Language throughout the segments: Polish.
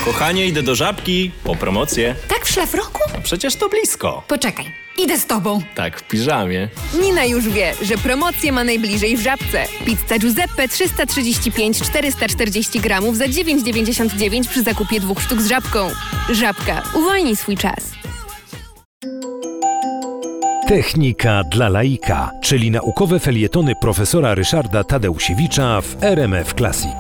Kochanie, idę do Żabki po promocję. Tak w szlafroku? A przecież to blisko. Poczekaj, idę z tobą. Tak, w piżamie. Nina już wie, że promocję ma najbliżej w Żabce. Pizza Giuseppe 335-440 gramów za 9,99 przy zakupie 2 sztuk z Żabką. Żabka. Uwolnij swój czas. Technika dla laika, czyli naukowe felietony profesora Ryszarda Tadeusiewicza w RMF Classic.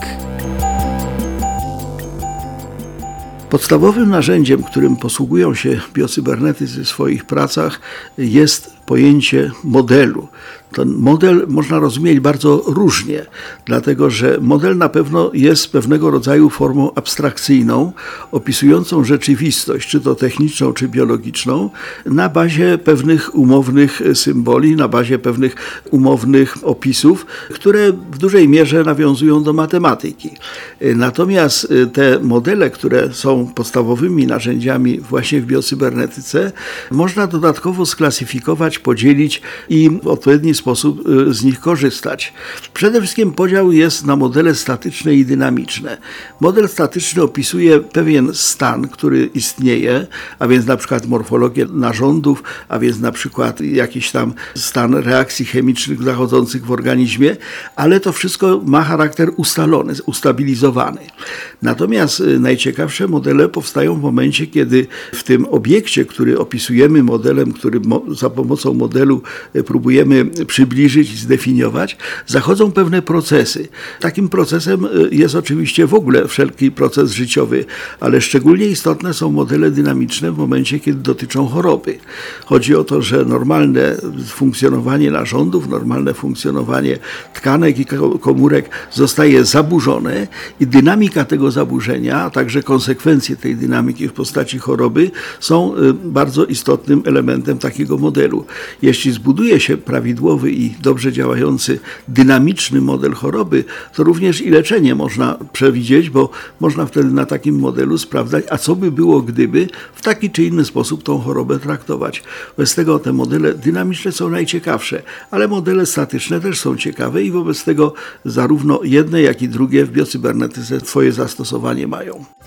Podstawowym narzędziem, którym posługują się biocybernetycy w swoich pracach, jest pojęcie modelu. Ten model można rozumieć bardzo różnie, dlatego że model na pewno jest pewnego rodzaju formą abstrakcyjną, opisującą rzeczywistość, czy to techniczną, czy biologiczną, na bazie pewnych umownych symboli, na bazie pewnych umownych opisów, które w dużej mierze nawiązują do matematyki. Natomiast te modele, które są podstawowymi narzędziami właśnie w biocybernetyce, można dodatkowo sklasyfikować, podzielić i w odpowiedni sposób z nich korzystać. Przede wszystkim podział jest na modele statyczne i dynamiczne. Model statyczny opisuje pewien stan, który istnieje, a więc na przykład morfologię narządów, a więc na przykład jakiś tam stan reakcji chemicznych zachodzących w organizmie, ale to wszystko ma charakter ustalony, ustabilizowany. Natomiast najciekawsze modele powstają w momencie, kiedy w tym obiekcie, który opisujemy modelem, który za pomocą modelu próbujemy przybliżyć i zdefiniować, zachodzą pewne procesy. Takim procesem jest oczywiście w ogóle wszelki proces życiowy, ale szczególnie istotne są modele dynamiczne w momencie, kiedy dotyczą choroby. Chodzi o to, że normalne funkcjonowanie narządów, normalne funkcjonowanie tkanek i komórek zostaje zaburzone i dynamika tego zaburzenia, a także konsekwencje tej dynamiki w postaci choroby są bardzo istotnym elementem takiego modelu. Jeśli zbuduje się prawidłowy i dobrze działający dynamiczny model choroby, to również i leczenie można przewidzieć, bo można wtedy na takim modelu sprawdzać, a co by było, gdyby w taki czy inny sposób tą chorobę traktować. Wobec tego te modele dynamiczne są najciekawsze, ale modele statyczne też są ciekawe i wobec tego zarówno jedne, jak i drugie w biocybernetyce swoje zastosowanie mają.